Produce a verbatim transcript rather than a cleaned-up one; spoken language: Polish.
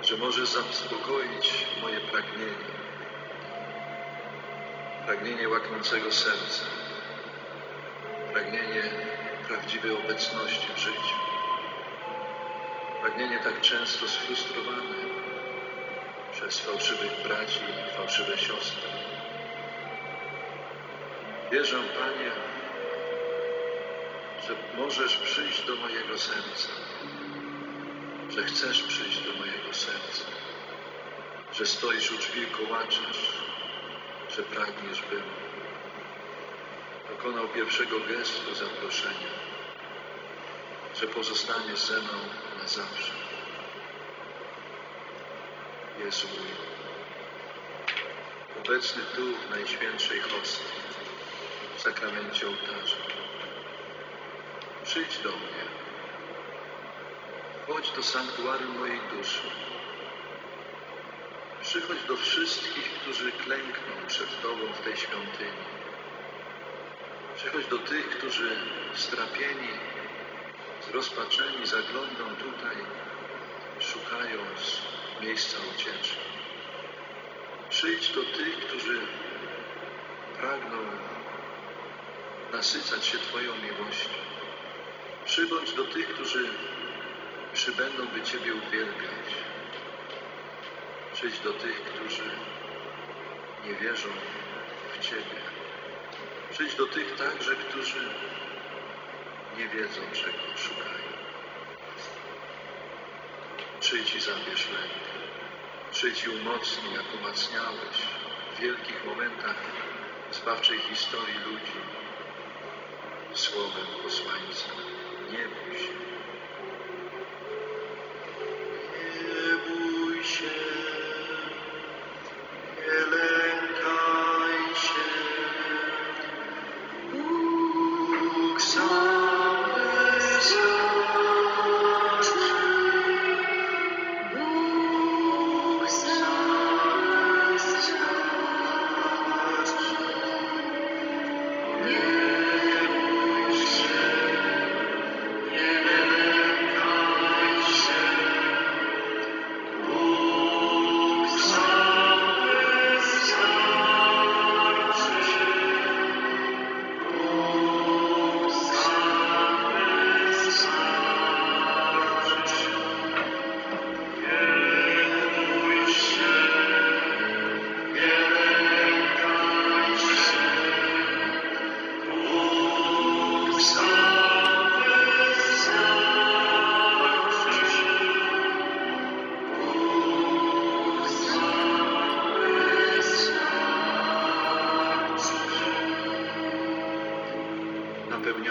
że możesz zaspokoić moje pragnienie, pragnienie łaknącego serca, pragnienie prawdziwej obecności w życiu, pragnienie tak często sfrustrowane przez fałszywych braci i fałszywe siostry. Wierzę, Panie, że możesz przyjść do mojego serca, że chcesz przyjść do mojego serca, że stoisz u drzwi i kołaczesz, że pragniesz, bym dokonał pierwszego gestu zaproszenia, że pozostaniesz ze mną na zawsze. Jezu mój, obecny tu w Najświętszej Hostii, w sakramencie ołtarza, przyjdź do mnie, chodź do sanktuarium mojej duszy, przychodź do wszystkich, którzy klękną przed Tobą w tej świątyni, przychodź do tych, którzy strapieni, zrozpaczeni zaglądą tutaj, szukając miejsca ucieczki. Przyjdź do tych, którzy pragną nasycać się Twoją miłością. Przybądź do tych, którzy przybędą, by Ciebie uwielbiać. Przyjdź do tych, którzy nie wierzą w Ciebie. Przyjdź do tych także, którzy nie wiedzą, czego szukają. Przyjdź i zabierz lęk. Przyjdź i umocnij, jak umacniałeś w wielkich momentach zbawczej historii ludzi słowem posłańca. Nie bój się.